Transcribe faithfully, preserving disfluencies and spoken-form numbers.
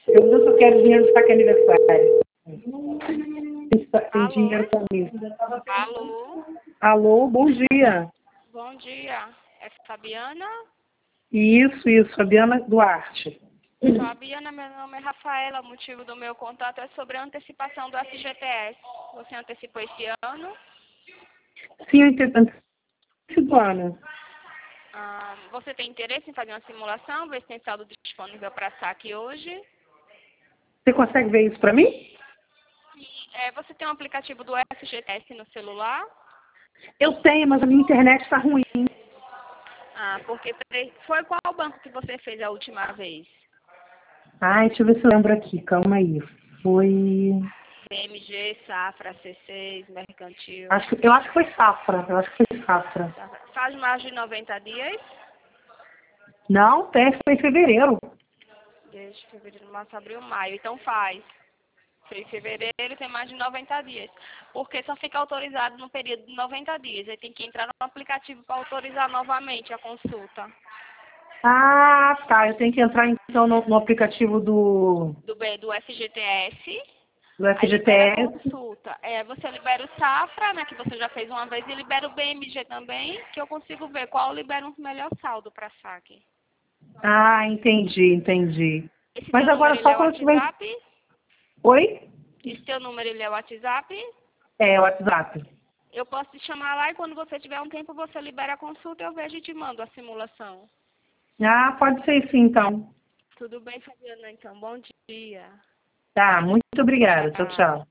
Eu só quero dinheiro do saque aniversário. Tem Alô? dinheiro comigo. Alô? Alô, bom dia. Bom dia. É Fabiana? Isso, isso, Fabiana Duarte. Fabiana, meu nome é Rafaela. O motivo do meu contato é sobre a antecipação do F G T S. Você antecipou esse ano? Sim, eu entendo. Do ano. Ah, você tem interesse em fazer uma simulação, ver se tem saldo disponível para saque hoje? Você consegue ver isso para mim? É, você tem um aplicativo do F G T S no celular? Eu tenho, mas a minha internet está ruim. Ah, porque pre- foi qual banco que você fez a última vez? Ai, deixa eu ver se eu lembro aqui. Calma aí. Foi. B M G, Safra, C seis, Mercantil. Acho, que- eu acho que foi Safra. Eu acho que foi Safra. Faz mais de noventa dias? Não, tem, foi em fevereiro. Desde fevereiro, março, abril, maio. Então faz. Foi em fevereiro, tem mais de noventa dias. Porque só fica autorizado no período de noventa dias. Aí tem que entrar no aplicativo para autorizar novamente a consulta. Ah, tá. Eu tenho que entrar então no, no aplicativo do, Do, B- do F G T S. do Aí libera a F G T S. consulta. É, você libera o Safra, né, que você já fez uma vez, e libera o B M G também, que eu consigo ver qual libera um melhor saldo para saque. Ah, entendi, entendi. Esse Mas teu número agora ele só é o quando eu tiver. WhatsApp? Oi? Esse teu número ele é o WhatsApp? É, o WhatsApp. Eu posso te chamar lá e quando você tiver um tempo você libera a consulta, eu vejo e te mando a simulação. Ah, pode ser sim, então. Tudo bem, Fabiana? Então, bom dia. Tá, muito obrigada. Tchau, Tchau. tchau.